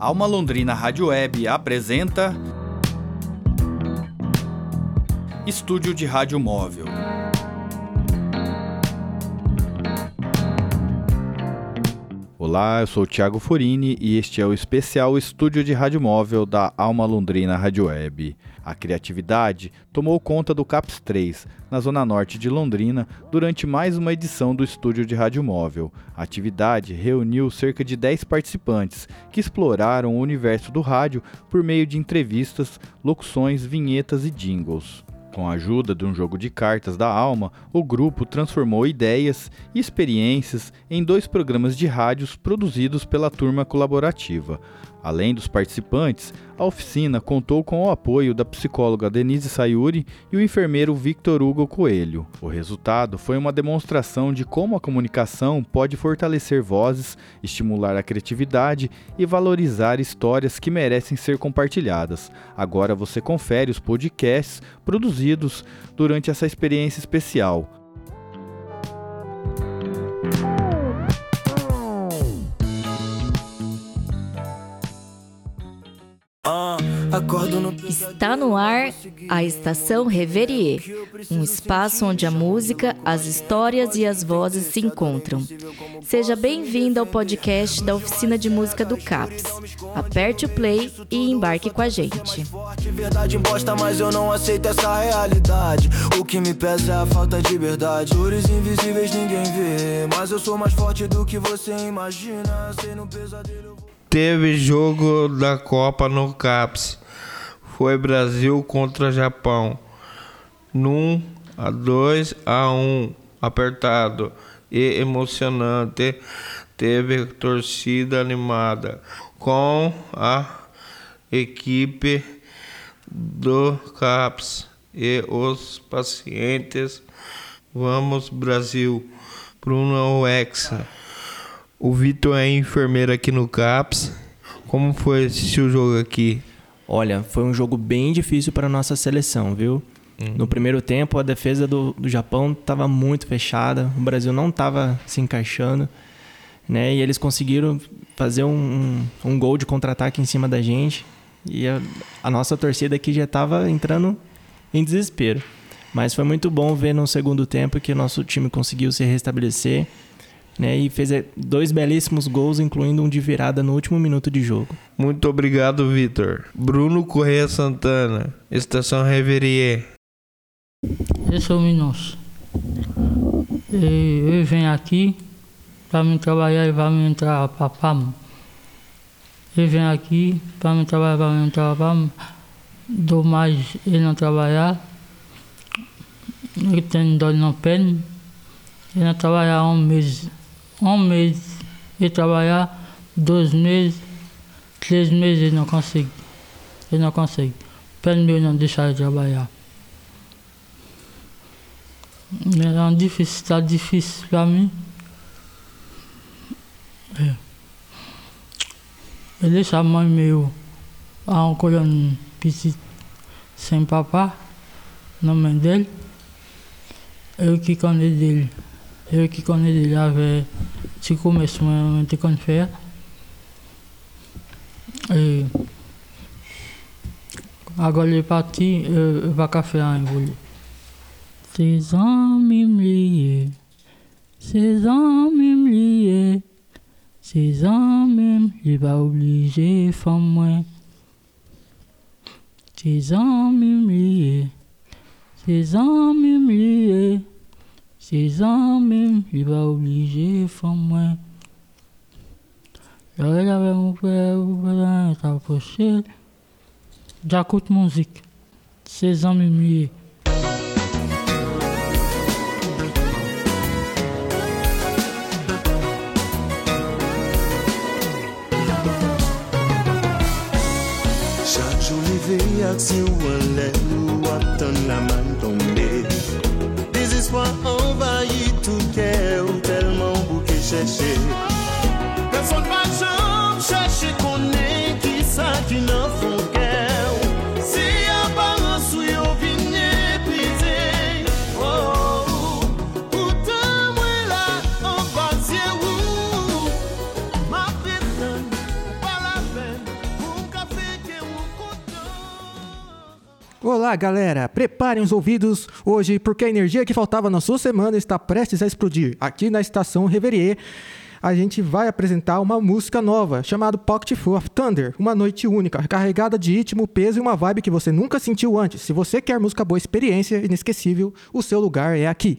Alma Londrina Rádio Web apresenta Estúdio de Rádio Móvel. Olá, eu sou o Thiago Forini e este é o especial Estúdio de Rádio Móvel da Alma Londrina Rádio Web. A criatividade tomou conta do CAPS 3, na zona norte de Londrina, durante mais uma edição do Estúdio de Rádio Móvel. A atividade reuniu cerca de 10 participantes que exploraram o universo do rádio por meio de entrevistas, locuções, vinhetas e jingles. Com a ajuda de um jogo de cartas da Alma, o grupo transformou ideias e experiências em 2 programas de rádios produzidos pela turma colaborativa. Além dos participantes, a oficina contou com o apoio da psicóloga Denise Sayuri e o enfermeiro Victor Hugo Coelho. O resultado foi uma demonstração de como a comunicação pode fortalecer vozes, estimular a criatividade e valorizar histórias que merecem ser compartilhadas. Agora você confere os podcasts produzidos durante essa experiência especial. Está no ar a Estação Reverie, um espaço onde a música, as histórias e as vozes se encontram. Seja bem-vindo ao podcast da Oficina de Música do CAPS. Aperte o play e embarque com a gente. Verdade imposta, mas eu não aceito essa realidade. O que me pesa é a falta de verdade. Dores invisíveis ninguém vê, mas eu sou mais forte do que você imagina. Sei no pesadelo. Teve jogo da Copa no CAPS. Foi Brasil contra Japão. 2-1, apertado e emocionante. Teve torcida animada com a equipe do CAPS e os pacientes. Vamos Brasil, Bruno Hexa. O Vitor é enfermeiro aqui no CAPS. Como foi assistir o jogo aqui? Olha, foi um jogo bem difícil para a nossa seleção, viu? No primeiro tempo, a defesa do Japão estava muito fechada. O Brasil não estava se encaixando, né? E eles conseguiram fazer um gol de contra-ataque em cima da gente. E a nossa torcida aqui já estava entrando em desespero. Mas foi muito bom ver no segundo tempo que o nosso time conseguiu se restabelecer, né, e fez 2 belíssimos gols, incluindo um de virada no último minuto de jogo. Muito obrigado, Vitor. Bruno Correia Santana, Estação Reverie. Eu sou o Minos. Eu venho aqui para me trabalhar e para me entrar para PAM. Eu venho aqui para me trabalhar, para me entrar para PAM. Dou mais e não trabalhar. Eu tenho dor no pé. Eu não trabalhar um mês e trabalhar 2 meses, 3 meses eu não consigo. Pelo meu não deixar de trabalhar. Está difícil para mim. Eu deixo a mãe meu a um colhão petit sem papá, na mãe dele. Eu que cuidei dele. Avait 5 meses que eu faire. E agora ele parti, eu vou café a engolir. Ces hommes me liés, ces hommes me liés, ces hommes il va obliger femme moi. Ces hommes me liés, ces hommes me liés. Ces hommes, il va obliger femme moi. J'aurais avec mon père, il t'a approché. J'écoute musique. Ces hommes liés. Chaque jour, les veilles, action, on lève, ou attend la main tomber. Désespoir envahit tout cœur, tellement bouquet cherché. Personne pas jamais chercher qu'on est qui ça qui n'en font cœur. Si apparence ou yon vigné pité. Oh, pourtant moi là en basier ou ma pétane pas la peine. Olá, galera! Preparem os ouvidos hoje, porque a energia que faltava na sua semana está prestes a explodir. Aqui na Estação Reverie, a gente vai apresentar uma música nova, chamada Pocket Full of Thunder. Uma noite única, carregada de ritmo, peso e uma vibe que você nunca sentiu antes. Se você quer música boa, experiência inesquecível, o seu lugar é aqui.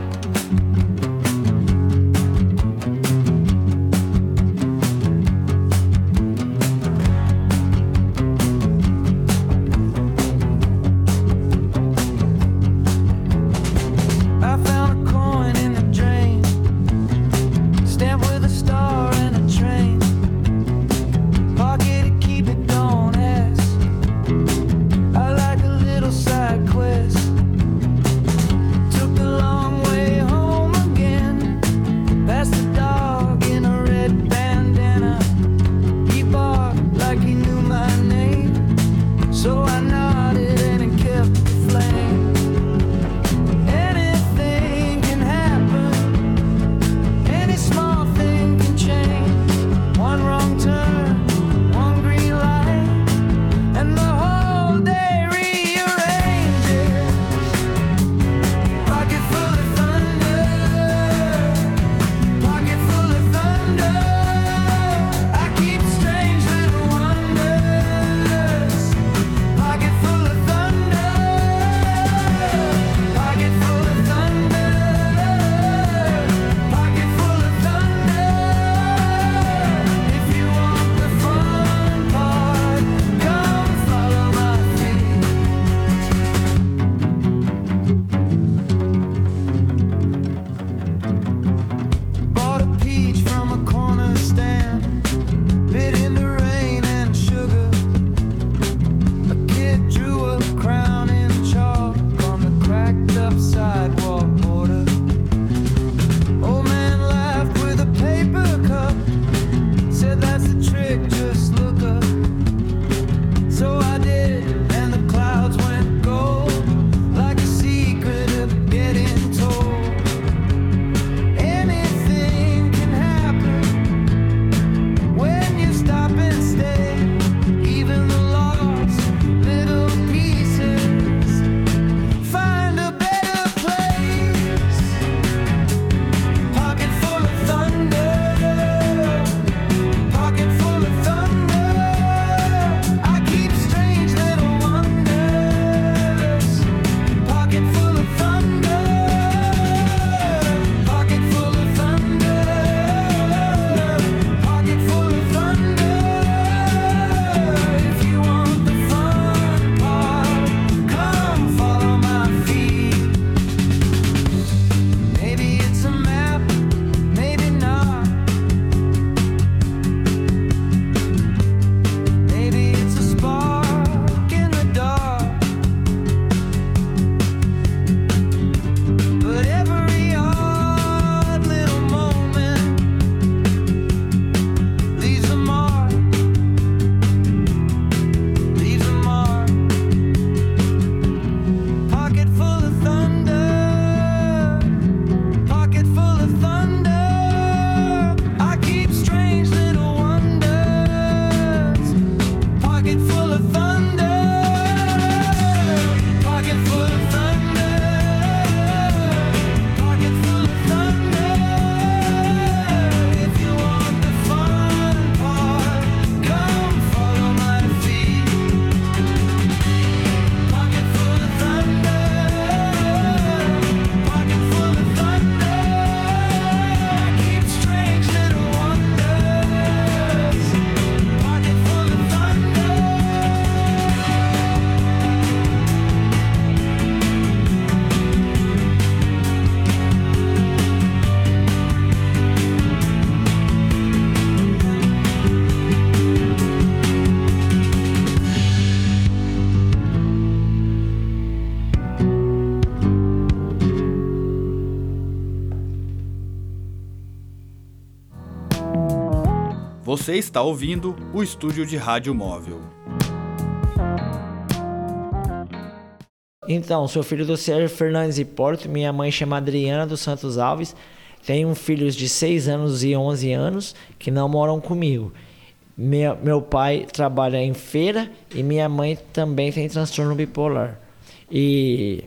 Você está ouvindo o Estúdio de Rádio Móvel. Então, sou filho do Sérgio Fernandes e Porto, minha mãe chama Adriana dos Santos Alves, tenho filhos de 6 anos e 11 anos que não moram comigo. Meu pai trabalha em feira e minha mãe também tem transtorno bipolar. E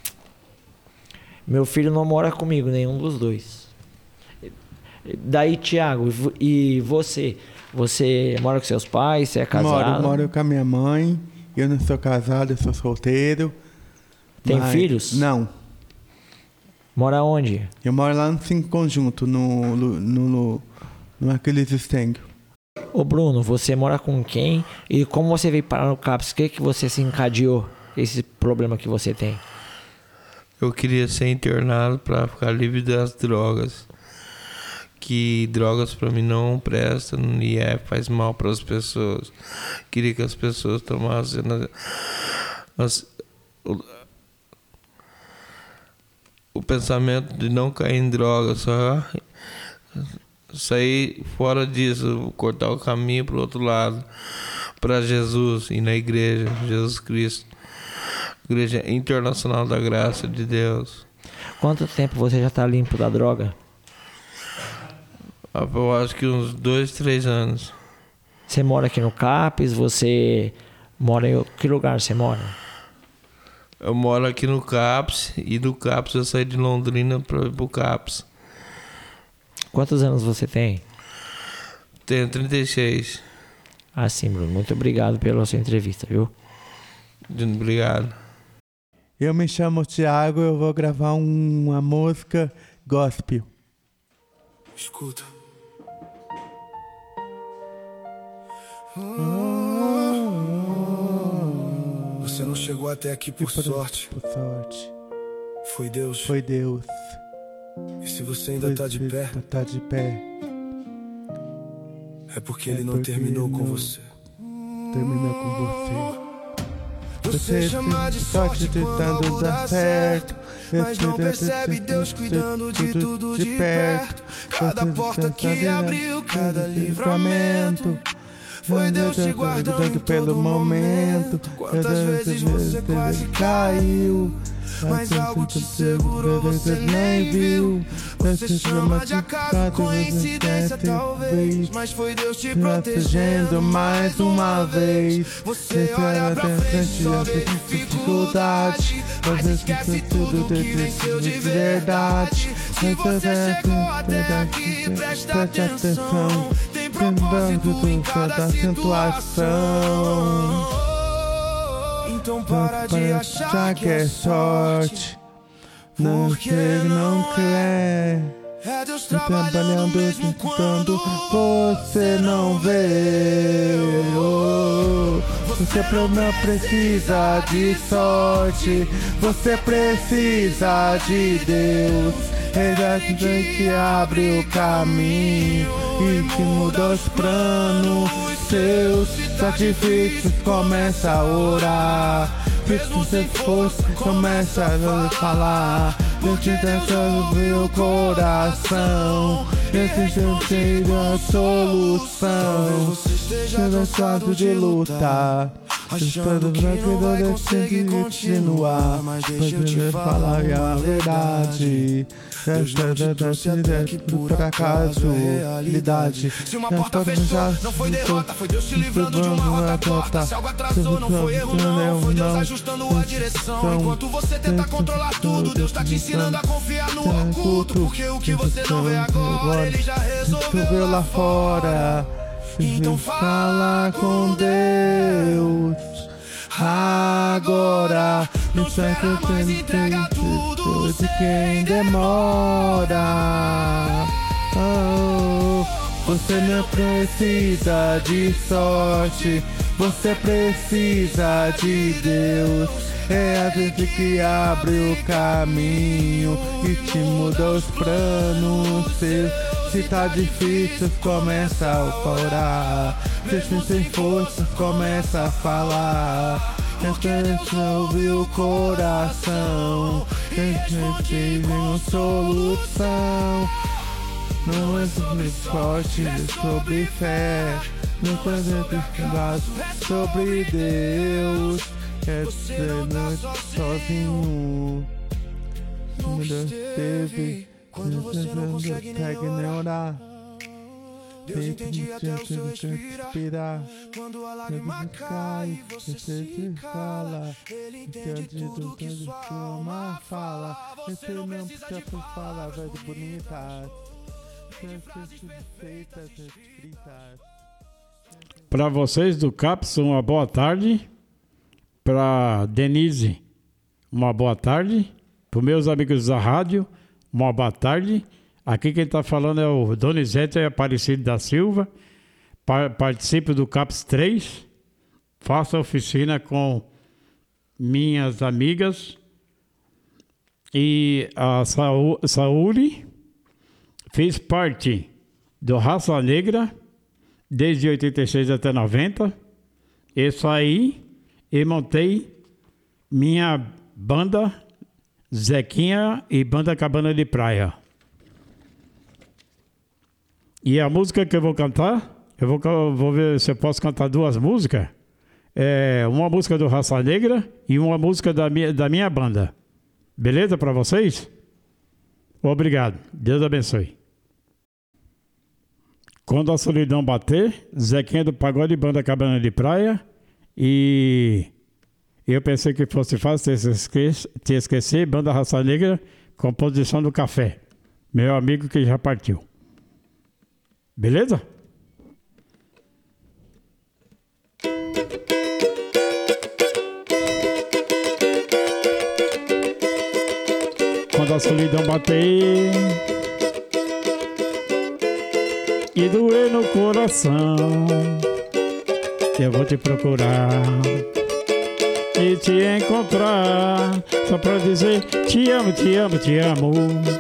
meu filho não mora comigo, nenhum dos dois. Daí, Thiago, e você? Você mora com seus pais? Você é casado? Moro com a minha mãe. Eu não sou casado, eu sou solteiro. Tem filhos? Não. Mora onde? Eu moro lá no Cinco Conjunto, no Aquiles Stengel. Ô Bruno, você mora com quem? E como você veio parar no CAPS? O que você se encadeou? Esse problema que você tem? Eu queria ser internado para ficar livre das drogas. Que drogas para mim não prestam e faz mal para as pessoas. Queria que as pessoas tomassem o pensamento de não cair em drogas, só sair fora disso, cortar o caminho para o outro lado, para Jesus e na igreja, Jesus Cristo, Igreja Internacional da Graça de Deus. Quanto tempo você já está limpo da droga? Eu acho que uns 2, 3 anos. Você mora aqui no CAPS? Você mora em que lugar você mora? Eu moro aqui no CAPS e do CAPS eu saí de Londrina para ir pro CAPS. Quantos anos você tem? Tenho 36. Ah, sim, Bruno. Muito obrigado pela sua entrevista, viu? Obrigado. Eu me chamo Thiago, eu vou gravar uma música gospel. Escuta. Você não chegou até aqui por sorte. Por sorte. Foi Deus. Foi Deus. E se você ainda tá de pé, é porque ele não terminou com você. Terminou com você. Você chama de sorte quando dá certo, mas não percebe Deus cuidando de tudo de perto. Cada porta que abriu, cada livramento, foi Deus te guardando em todo momento. Quantas vezes você quase caiu, mas algo te segurou, você nem viu. Você chama de acaso, coincidência talvez, mas foi Deus te protegendo mais uma vez. Você olha pra frente, só vê dificuldade, mas esquece tudo, desistiu de verdade. Se você chegou até aqui, presta atenção, tem propósito em cada acentuação. Então para de achar que é sorte, porque não quer. É Deus trabalhando, tentando, você não vê. Você não precisa de sorte, você precisa de Deus. Ele que abre o caminho e que muda os planos seus sacrifícios. Começa a orar, que você fosse, começa a falar. Deus te deixa ouvir o coração, esse jeito é a solução. Cansado de lutar, achando que Deus tem que continuar, mas deixa eu te falar a verdade. Não te trouxe até aqui por acaso, realidade. Se uma porta fechou, não foi derrota, foi Deus te livrando de uma rota. Se algo atrasou, não foi erro não, foi Deus ajustando a direção. Enquanto você tenta controlar tudo, Deus tá te ensinando a confiar no oculto, porque o que você não vê agora, Ele já resolveu lá fora. Então fala com Deus agora, me mas entrega tudo de quem demora. Você não precisa de sorte, você precisa de Deus. É a gente que abre o caminho e te muda os planos seus. Se tá difícil, começa a orar. Se sem forças, começa a falar. Tenta ouvir o coração, tem uma solução. Não é sobre sorte, é sobre fé. Não pode ter sobre Deus. É ser sozinho. Deus teve. Quando você não consegue nem orar, Deus entende até o seu respirar. Quando a lágrima cai, você se cala. Ele entende tudo que sua alma fala. Você não precisa falar, velho, bonita. Para vocês do CAPS, uma boa tarde. Para Denise, uma boa tarde. Para meus amigos da rádio, uma boa tarde. Aqui quem está falando é o Donizete Aparecido da Silva. Participo do CAPS 3. Faço oficina com minhas amigas. E a Saúde fez parte do Raça Negra desde 86 até 90. Eu saí e montei minha banda Zequinha e Banda Cabana de Praia. E a música que eu vou cantar, vou ver se eu posso cantar duas músicas. Uma música do Raça Negra e uma música da minha banda. Beleza para vocês? Obrigado. Deus abençoe. Quando a solidão bater, Zequinha do Pagode, Banda Cabana de Praia. E eu pensei que fosse fácil te esquecer, Banda Raça Negra, composição do Café. Meu amigo que já partiu. Beleza? Quando a solidão bater e doer no coração, eu vou te procurar e te encontrar, só pra dizer te amo, te amo, te amo.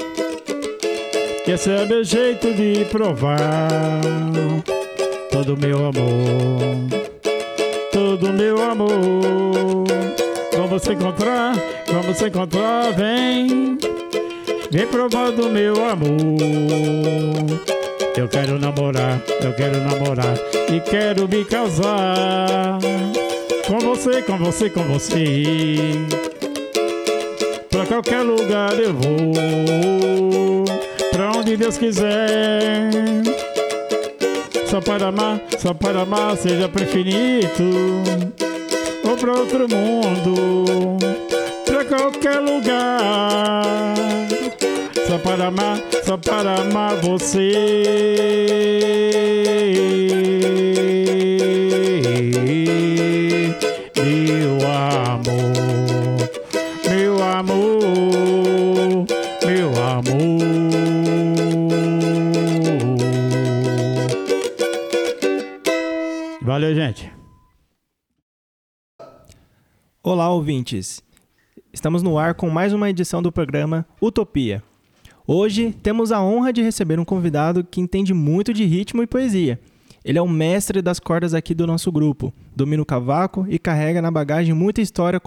Esse é meu jeito de provar todo meu amor, todo meu amor. Vamos se encontrar, vem provar do meu amor. Eu quero namorar e quero me casar com você. Pra qualquer lugar eu vou, pra onde Deus quiser. Só para amar, seja pro infinito ou pra outro mundo, pra qualquer lugar. Só para amar você. Meu amor, meu amor, meu amor. Valeu, gente. Olá, ouvintes. Estamos no ar com mais uma edição do programa Utopia. Hoje temos a honra de receber um convidado que entende muito de ritmo e poesia. Ele é o mestre das cordas aqui do nosso grupo, domina o cavaco e carrega na bagagem muita história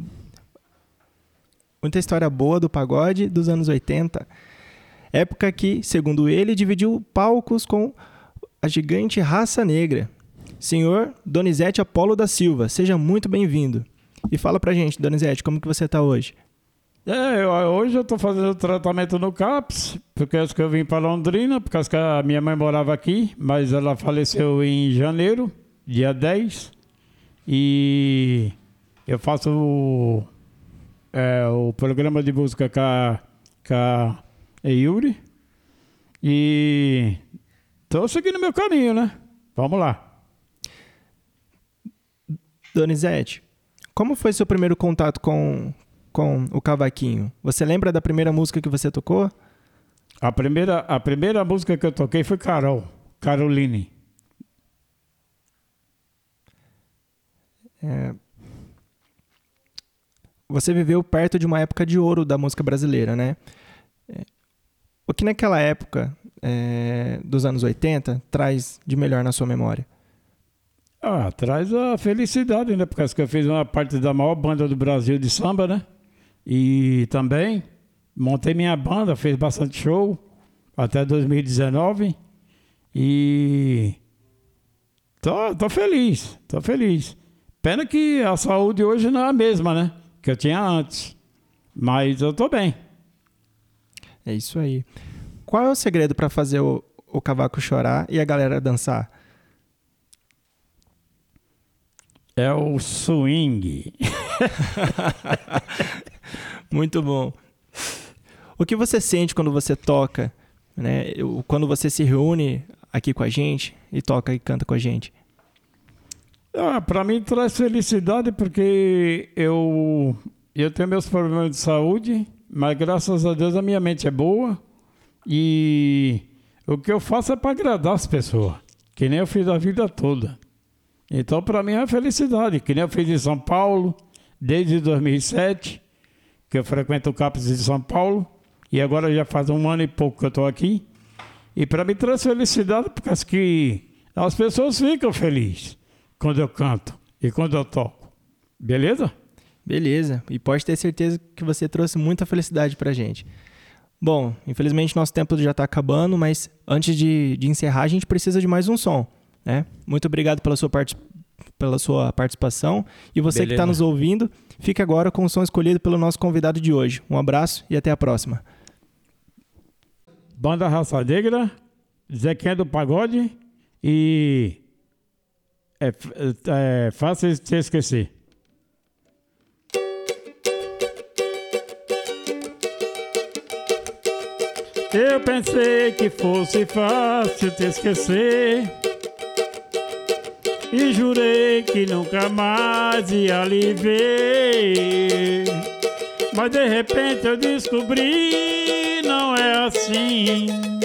boa do pagode dos anos 80. Época que, segundo ele, dividiu palcos com a gigante Raça Negra. Senhor Donizete Apolo da Silva, seja muito bem-vindo. E fala pra gente, Donizete, como que você tá hoje? Hoje eu tô fazendo tratamento no CAPS, porque acho que eu vim para Londrina, porque acho que a minha mãe morava aqui, mas ela faleceu em janeiro, dia 10. E eu faço o programa de música com a Yuri. E tô seguindo meu caminho, né? Vamos lá. Donizete, como foi seu primeiro contato com o cavaquinho? Você lembra da primeira música que você tocou? A primeira música que eu toquei foi Caroline. Você viveu perto de uma época de ouro da música brasileira, né? O que naquela época dos anos 80 traz de melhor na sua memória? Traz a felicidade, né? Porque acho que eu fiz uma parte da maior banda do Brasil de samba, né? E também montei minha banda, fez bastante show até 2019 e tô feliz. Pena que a saúde hoje não é a mesma, né? Que eu tinha antes, mas eu tô bem. É isso aí. Qual é o segredo para fazer o cavaco chorar e a galera dançar? É o swing. Muito bom. O que você sente quando você toca, né? Quando você se reúne aqui com a gente e toca e canta com a gente? Para mim traz felicidade porque eu tenho meus problemas de saúde, mas graças a Deus a minha mente é boa e o que eu faço é para agradar as pessoas, que nem eu fiz a vida toda. Então para mim é felicidade, que nem eu fiz em São Paulo desde 2007, que eu frequento o CAPS de São Paulo e agora já faz 1 ano e pouco que eu estou aqui. E para mim traz felicidade porque as pessoas ficam felizes quando eu canto e quando eu toco. Beleza? Beleza. E pode ter certeza que você trouxe muita felicidade pra gente. Bom, infelizmente nosso tempo já está acabando, mas antes de encerrar a gente precisa de mais um som, né? Muito obrigado pela sua participação. E você que está nos ouvindo, fique agora com o som escolhido pelo nosso convidado de hoje. Um abraço e até a próxima. Banda Raça Negra, Zequinha do Pagode e é fácil de te esquecer. Eu pensei que fosse fácil te esquecer e jurei que nunca mais ia lhe ver, mas de repente eu descobri não é assim.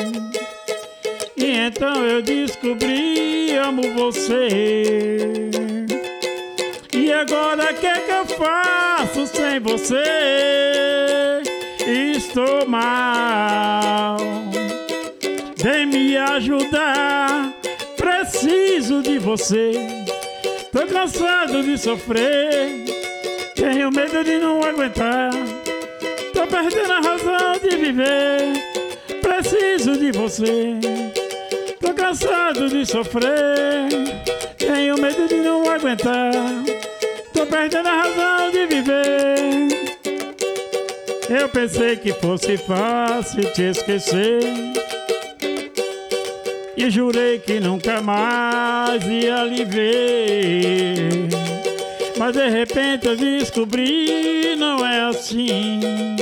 E então eu descobri amo você. E agora que eu faço sem você? Estou mal. Vem me ajudar, preciso de você. Tô cansado de sofrer, tenho medo de não aguentar. Tô perdendo a razão de viver, preciso de você. Tô cansado de sofrer, tenho medo de não aguentar. Tô perdendo a razão de viver. Eu pensei que fosse fácil te esquecer e jurei que nunca mais ia lhe ver, mas de repente eu descobri não é assim.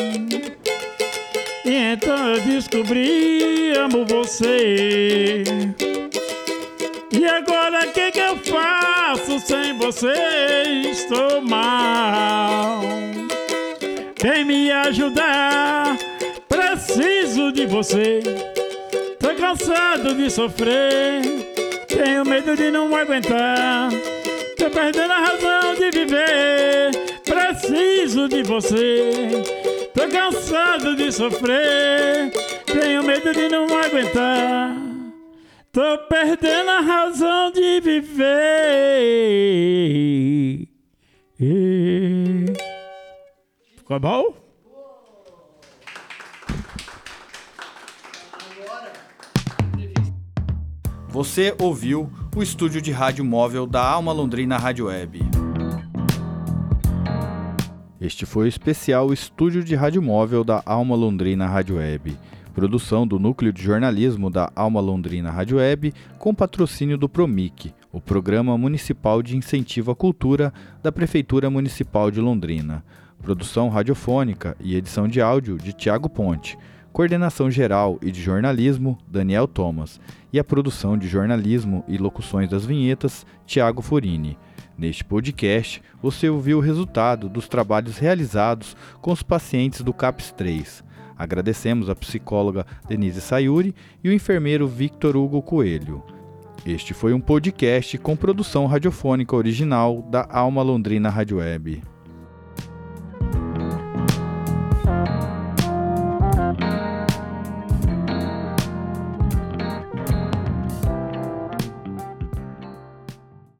E então eu descobri amo você. E agora que eu faço sem você? Estou mal. Vem me ajudar, preciso de você. Tô cansado de sofrer, tenho medo de não aguentar. Tô perdendo a razão de viver, preciso de você. Tô cansado de sofrer, tenho medo de não aguentar. Tô perdendo a razão de viver. Ficou bom? Você ouviu o estúdio de rádio móvel da Alma Londrina Rádio Web. Este foi o especial estúdio de rádio móvel da Alma Londrina Rádio Web, produção do Núcleo de Jornalismo da Alma Londrina Rádio Web, com patrocínio do PROMIC, o Programa Municipal de Incentivo à Cultura da Prefeitura Municipal de Londrina. Produção radiofônica e edição de áudio de Tiago Ponte. Coordenação geral e de jornalismo, Daniel Thomas. E a produção de jornalismo e locuções das vinhetas, Tiago Forini. Neste podcast, você ouviu o resultado dos trabalhos realizados com os pacientes do CAPS 3. Agradecemos a psicóloga Denise Sayuri e o enfermeiro Victor Hugo Coelho. Este foi um podcast com produção radiofônica original da Alma Londrina Rádio Web.